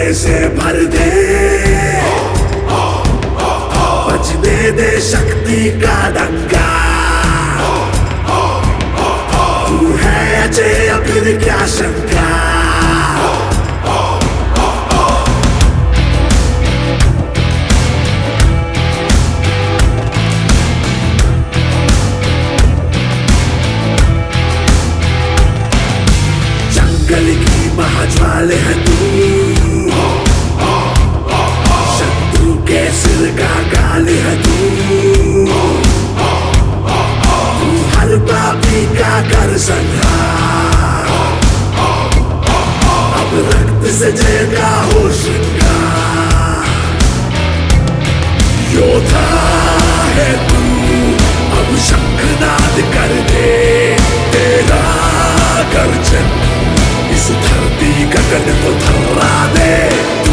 जज्बे से भर दे, बजने दे शक्ति का डंका। तू है अजय फिर क्या शंका। जंगल की महाज्वाल है तू, शत्रु के सिर का काल है तू। तू हर पापी का कर संहार, अब रक्त से जय का हो श्रृंगार। योद्धा है तू, अब शंखनाद कर दे, तेरा गर्जन इस धरती गगन को थर्रा दे।